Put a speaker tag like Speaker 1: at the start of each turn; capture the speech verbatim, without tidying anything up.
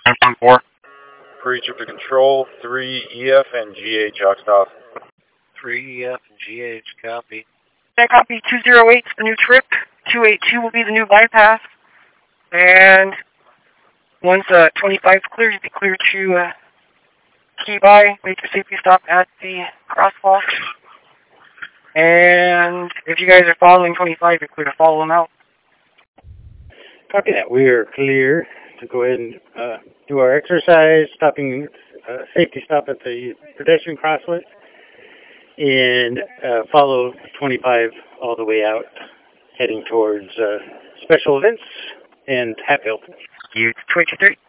Speaker 1: four.
Speaker 2: Preacher to control, three E F and G H, Oxtoff.
Speaker 3: three E F and G H, copy.
Speaker 4: That copy two zero eight is the new trip. two eighty-two will be the new bypass. And once uh, twenty-five is clear, you'll be clear to uh, key by, make your safety stop at the crosswalk. And if you guys are following twenty-five, you're clear to follow them out.
Speaker 5: Copy that. We are clear to go ahead and uh, do our exercise, stopping uh, safety stop at the pedestrian crossway, and uh, follow twenty-five all the way out, heading towards uh, special events and Hatfield.
Speaker 4: You two eighty-three.